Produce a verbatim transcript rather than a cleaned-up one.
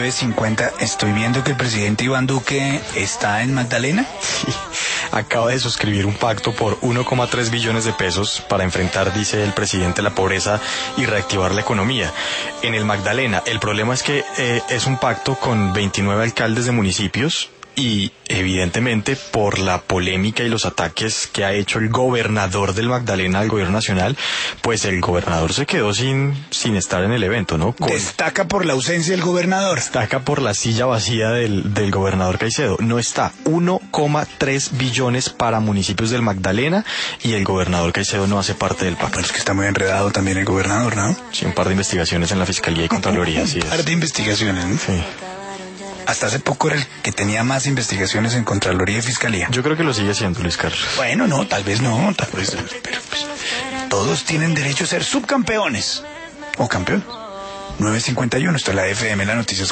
nueve cincuenta. Estoy viendo que el presidente Iván Duque está en Magdalena. Sí, acaba de suscribir un pacto por uno coma tres billones de pesos para enfrentar, dice el presidente, la pobreza y reactivar la economía. En el Magdalena, el problema es que eh, es un pacto con veintinueve alcaldes de municipios. Y evidentemente por la polémica y los ataques que ha hecho el gobernador del Magdalena al gobierno nacional, pues el gobernador se quedó sin sin estar en el evento, ¿no? Con, Destaca por la ausencia del gobernador. Destaca por la silla vacía del, del gobernador Caicedo. No está. uno coma tres billones para municipios del Magdalena y el gobernador Caicedo no hace parte del pacto. Pero es que está muy enredado también el gobernador, ¿no? Sí, un par de investigaciones en la Fiscalía y Contraloría, así es. Un par de investigaciones, ¿no? Sí. Hasta hace poco era el que tenía más investigaciones en Contraloría y Fiscalía. Yo creo que lo sigue haciendo, Luis Carlos. Bueno, no, tal vez no, tal vez, pero pues todos tienen derecho a ser subcampeones o campeón. nueve cincuenta y uno, esto es la F M, la noticias.